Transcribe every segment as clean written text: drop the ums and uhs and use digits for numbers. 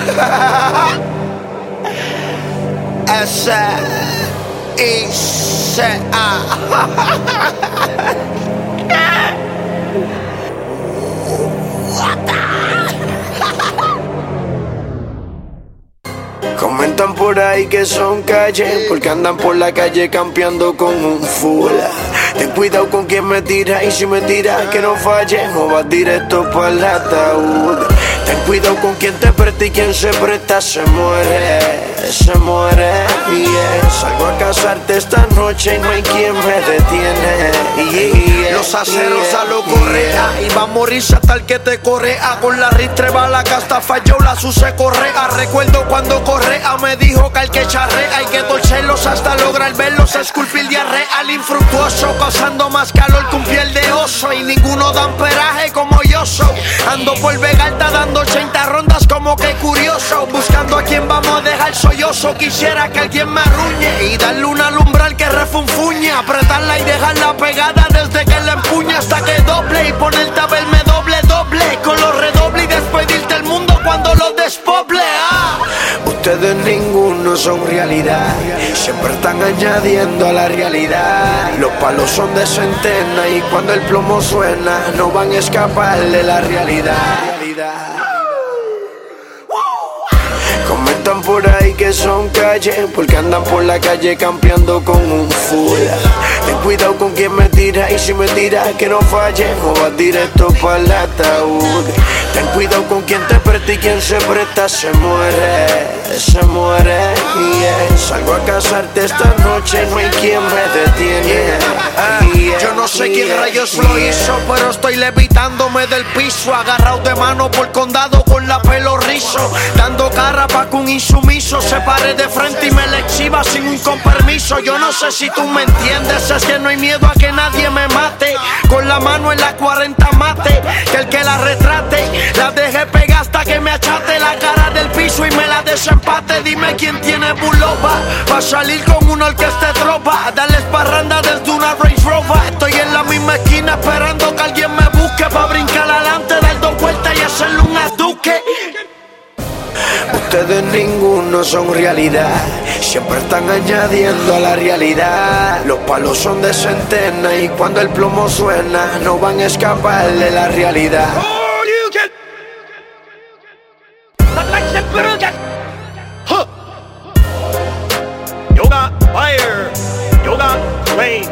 S-I-C-A. Comentan por ahí que son calle, porque andan por la calle campeando con un full. Ten cuidado con quien me tira, y si me tira que no falle, o vas directo para el ataúd. Ten cuidado con quien te presta, y quien se presta se muere, yeah. Salgo a casarte esta noche y no hay quien me detiene, yeah. Los aceros a lo correa, y va a morirse hasta el que te correa. Con la ristre va la casta falló, la suce correa. Recuerdo cuando Correa me dijo que el que charrea hay que torcerlos hasta lograr verlos esculpir diarrea al infructuoso, causando más calor que un piel de oso. Y ninguno da amperaje como yo soy. Ando por Vega Alta dando 80 rondas como que curioso, buscando a quien vamos a dejar sollozo. Quisiera que alguien me arruñe y darle una alumbral que refunfuñe, apretarla y dejarla pegada desde que la empuña hasta que doble, y ponerte a verme doble con los redobles y despedirte el mundo cuando lo despoble. Ustedes ninguno son realidad, siempre están añadiendo a la realidad. Los palos son de centena y cuando el plomo suena no van a escapar de la realidad. Comentan por ahí que son calle, porque andan por la calle campeando con un full. Ten cuidado con quien me tira, y si me tira que no falle, o vas directo para el ataúd. Ten cuidado con quien te presta, y quien se presta se muere, yeah. Salgo a casarte esta noche, no hay quien me detiene, yeah. Yo no sé quién rayos lo hizo, pero estoy levitándome del piso, agarrado de mano por condado con la pelo rizo, dando cara pa' que un insumiso se pare de frente y me le exhiba sin un compromiso. Yo no sé si tú me entiendes, es que no hay miedo a que nadie me mate. Con la mano en la 40 mate, que el que la retrate la deje pegada hasta que me achate la cara del piso y me la desempate. Dime quién tiene buloba pa' salir con una orquesta de tropa, darles parranda desde una Range Rover. Estoy en la misma esquina esperando que alguien me busque pa' brincar adelante, dar dos vueltas y hacerle un aduque. Ustedes ninguno son realidad, siempre están añadiendo a la realidad. Los palos son de centena y cuando el plomo suena no van a escapar de la realidad. Yoga fire, yoga flame,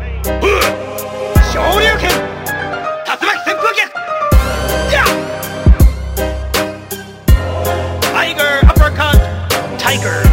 Shoryuken, Tatsumaki Senpuku, yeah. Tiger uppercut, tiger.